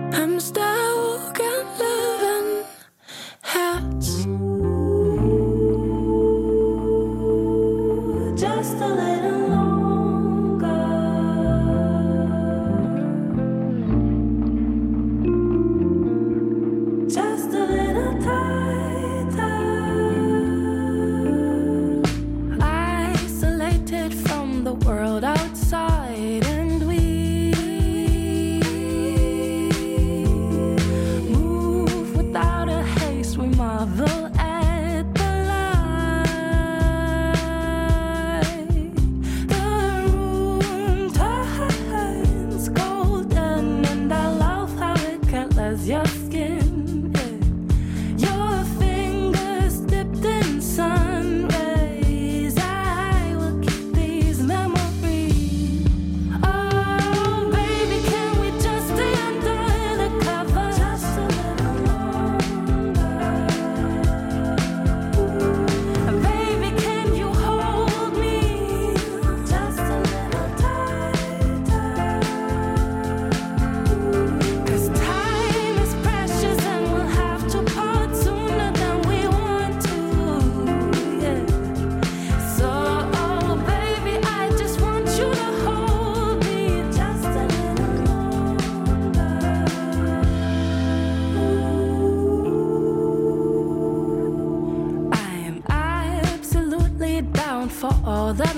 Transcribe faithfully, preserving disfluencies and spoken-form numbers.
I'm still got living hats. Just a little longer. Just a little tighter. Isolated from the world outside, and we move without a haste. We marvel at the light. The room turns golden, and I love how it colors your skin. Yeah. Your fingers dipped in sun rays. I will keep these memories. Oh, baby, can we just stay under the cover? Just a little longer. Baby, can you hold me just a little tighter? 'Cause time is precious and we'll have to part sooner than we want to. Yeah. So, oh, baby, I just want you to hold me just a little longer. I am absolutely down for all the